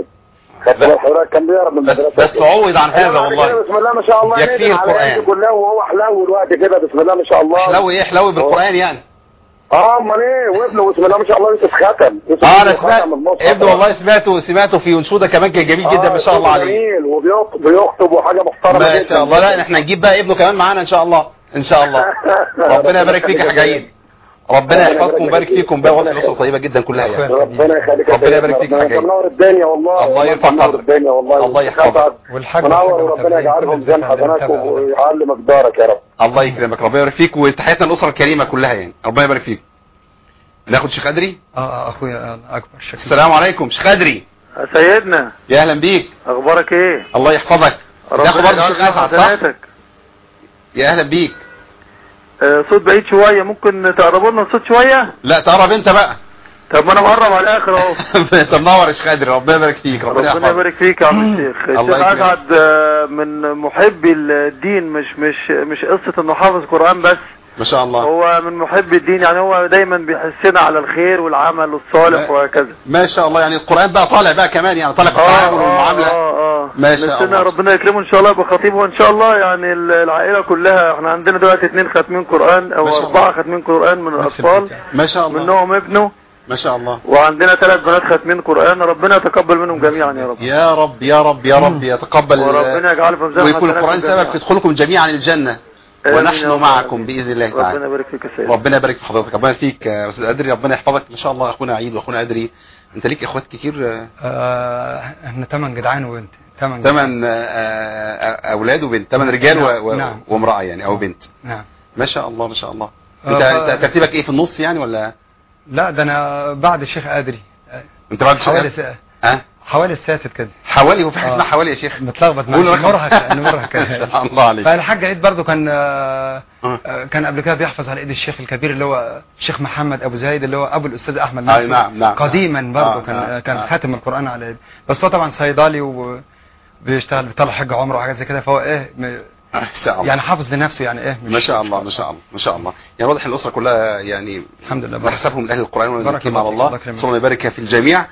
كان بيهرب من المدرسه بس عوض عن هذا والله. بسم الله ما شاء الله يكفيه القرآن كله وهو حلو الوقت كده بسم الله ما شاء الله. حلو بالقرآن يعني. امال ايه، وابنه بسم الله ما شاء الله يوسف ختم. انا سمعت ابنه والله، سمعته في انشوده كمان كان جميل جدا ما شاء الله عليه. جميل وبيخطب وحاجه محترمه ما شاء الله. لا احنا نجيب بقى ابنه كمان معانا ان شاء الله ان شاء الله. ربنا يبارك فيك يا حاج عيد، ربنا يحفظكم ويبارك فيكم بقى. وصل الاسره طيبه جدا كلها يعني. ربنا يخليك، ربنا يبارك فيك يا حاج عيد. منور الدنيا والله. الله يرفع قدرك الله يحفظك منور، وربنا يجعلهم زين حسناتك ويعلي مقدارك يا رب. الله يكرمك، ربنا يبارك فيك، وتحياتنا الاسره الكريمه كلها يعني. ربنا يبارك فيك. ناخد شيخ ادري. اخويا اكبر شيخ. السلام عليكم شيخ ادري. سيدنا يا اهلا بيك. اخبارك ايه؟ الله يحفظك. ناخد برضه شيخ اسعد صح؟ يا اهلا بيك. صوت بعيد شويه، ممكن تقربوا لنا الصوت شويه؟ لا تقرب انت بقى. طب ما انا مقرب على الاخر اهو. طب نور يا شيخ ادري، ربنا يبارك فيك. ربنا يبارك فيك يا عم الشيخ. الشيخ اسعد من محبي الدين، مش قصه انه حافظ قران بس. ما شاء الله. هو من محب الدين يعني، هو دايما بيحسنا على الخير والعمل الصالح وهكذا. ما شاء الله. يعني القرآن بقى طالع بقى كمان يعني، طالع في التعامل والمعاملة. ما شاء الله. ربنا يكرمه ان شاء الله بخطيبه ان شاء الله. يعني العائلة كلها احنا عندنا دلوقتي 2 ختمين قرآن او 4 ختمين قرآن من الاطفال. ما شاء الله. منهم ابنه ما شاء الله. وعندنا 3 بنات ختمين قرآن. ربنا يتقبل منهم جميعا يا رب. يا رب يا رب يا رب يتقبل. وربنا يجعله في ميزان ويكون القرآن سبب في دخولكم جميعا الجنة ونحن معكم باذن الله تعالى. ربنا يبارك فيك يا سيدي. ربنا يبارك في حضرتك، ربنا يبارك فيك يا استاذ ادري، ربنا يحفظك ما شاء الله. اخونا عيد واخونا ادري، انت ليك اخوات كتير؟ احنا 8 جدعان وبنت. 8 اولاد وبنت، 8 رجال نعم. وامراه يعني او بنت. نعم ما شاء الله ما شاء الله. انت ترتيبك ايه في النص يعني ولا؟ لا ده انا بعد الشيخ ادري. انت بعد الشيخ حوالي الساتت كده. حوالي، وفي حاجه اسمها حوالي يا شيخ؟ متلخبط معاك. مرهق ما شاء الله عليك. فالحاج عيد برضو كان قبل كده بيحفظ على ايد الشيخ الكبير اللي هو الشيخ محمد ابو زايد اللي هو ابو الاستاذ احمد ناصر. نعم قديما برضو كان خاتم القران على ايد. بس هو طبعا صيدلي وبيشتغل بيطلع حج عمره وحاجات زي كده، فهو ان شاء الله يعني حافظ لنفسه يعني ما شاء الله ما شاء الله ما شاء الله. يعني واضح الاسره كلها يعني الحمد لله بحسبهم من اهل القران ونزكيهم على الله. الله يبارك في الجميع.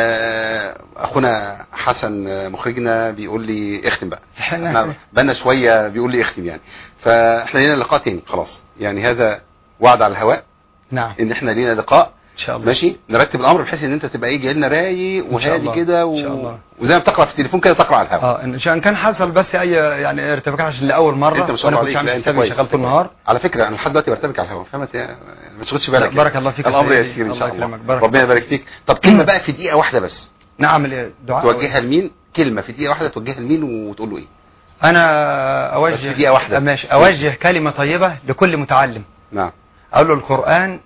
اخونا حسن مخرجنا بيقول لي اختم بقى. احنا بقالنا شويه بيقول لي اختم يعني، فاحنا لينا لقاء تاني خلاص يعني، هذا وعد على الهواء. نعم ان احنا لينا لقاء ان شاء الله. ماشي، نرتب الامر بحيث ان انت تبقى جاي لنا رايق وهادي كده ان شاء الله. وزي ما بتقرا في التليفون كده تقرا على الهواء. ان كان حصل بس اي يعني ارتباك عشان لاول مره. انت ما شاء الله عليك. انا كنت شغال طول النهار على فكره. انا لحد دلوقتي برتبك على الهواء، فهمت؟ ما تشغلش بالك. بارك الله فيك. الامر يسير ان شاء الله. ربنا يبارك فيك. طب كلمه بقى في دقيقه واحده بس. نعم الدعاء توجهها لمين؟ كلمه في دقيقه واحده توجهها لمين وتقول له ايه؟ انا اوجه في دقيقه واحده. ماشي. اوجه كلمه طيبه لكل متعلم. نعم. اقول له القران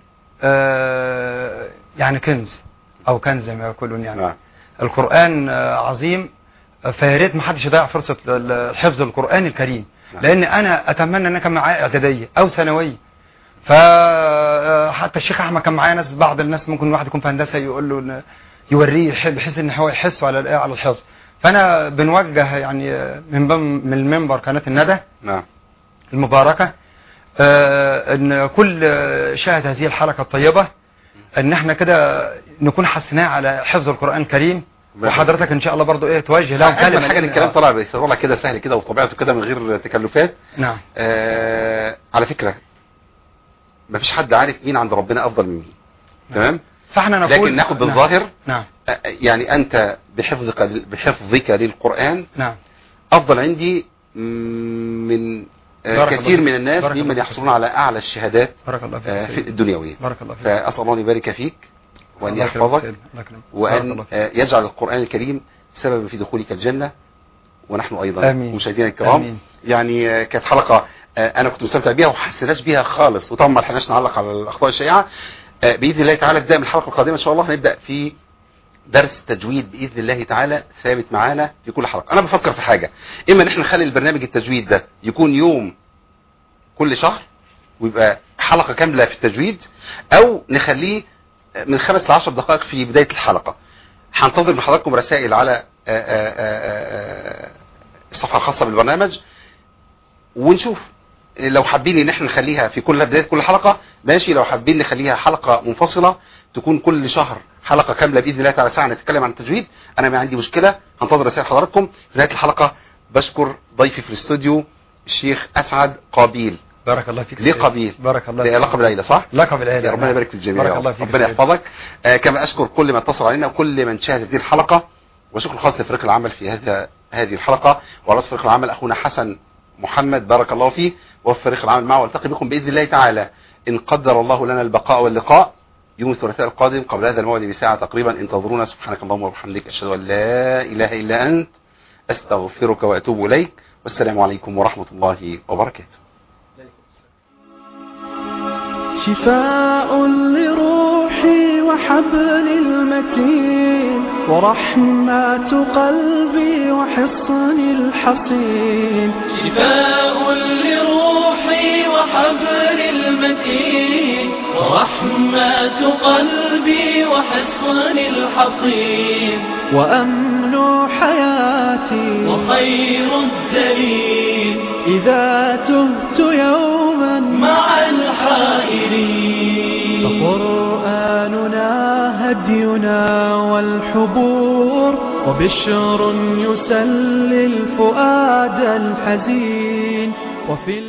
يعني كنز او كنز زي ما يقولون يعني. نعم. القران عظيم، فيا ريت ما حدش يضيع فرصه حفظ القران الكريم. نعم. لان انا اتمنى ان كان معايا اعداديه او ثانويه، فحتى الشيخ احمد كان معايا ناس، بعض الناس ممكن واحد يكون في هندسه يقول له يوريه بحيث ان هو يحس على الحفظ. فانا بنوجه يعني من المنبر قناه الندى نعم المباركه ان كل شاهد هذه الحلقه الطيبه ان احنا كده نكون حسناه على حفظ القران الكريم، وحضرتك ان شاء الله برضو ايه توجه لهم كلمه. حاجه الكلام طلع بيطلع كده سهل كده وطبيعته كده من غير تكلفات. نعم. على فكره ما فيش حد عارف مين عند ربنا افضل من مين. تمام. فاحنا نقول لكن ناخد بالظاهر. نعم. يعني انت بحفظك للقران نعم افضل عندي من كثير من الناس ممن يحصلون على اعلى الشهادات في الدنيويه. بارك الله فيك. فاسال الله ان يبارك فيك وان يحفظك وان يجعل القران الكريم سببا في دخولك الجنه ونحن ايضا مشاهدينا الكرام. يعني كانت حلقه انا كنت مستمتع بيها وحسناش بيها خالص، وطبعا ما لحقناش نعلق على الاخطاء الشائعه. باذن الله تعالى ابدا من الحلقه القادمه ان شاء الله هنبدا في درس تجويد باذن الله تعالى ثابت معانا في كل حلقه. انا بفكر في حاجه، اما ان احنا نخلي البرنامج التجويد ده يكون يوم كل شهر ويبقى حلقه كامله في التجويد، او نخليه من 5 ل 10 دقائق في بدايه الحلقه. هنتظر من حضراتكم رسائل على الصفحه الخاصه بالبرنامج ونشوف لو حابين ان احنا نخليها في كل بدايه كل حلقه ماشي، لو حابين نخليها حلقه منفصله تكون كل شهر حلقه كامله باذن الله تعالى ساعه نتكلم عن التجويد، انا ما عندي مشكله. هنتظر رسائل حضراتكم. في نهايه الحلقه بشكر ضيفي في الاستوديو الشيخ اسعد قابيل. بارك الله فيك. ليه قابيل؟ بارك الله فيك. ده لقب العيله صح؟ لقب العيله. ربنا يبارك في الجميع. بارك الله فيك. ربنا يحفظك. كما اشكر كل من اتصل علينا وكل من شاهد هذه الحلقه، وشكر خاص لفريق العمل في هذه الحلقه، ورئيس فريق العمل اخونا حسن محمد بارك الله فيه وفي فريق العمل معه. والتقي بكم باذن الله تعالى ان قدر الله لنا البقاء واللقاء يوم الثلاثاء القادم قبل هذا الموعد بساعه تقريبا. انتظرونا. سبحانك اللهم وبحمدك اشهد ان لا اله الا انت استغفرك واتوب اليك. والسلام عليكم ورحمه الله وبركاته. شفاء لروحي وحبل المتين ورحمة قلبي وحصن الحصين. شفاء لروحي وحبل المتين ورحمة قلبي وحصن الحصين. وأمن حياتي وخير الدليل إذا تهت يوما مع الحائرين. فقرآننا هدينا والحبور وبشر يسلي الفؤاد الحزين. وفي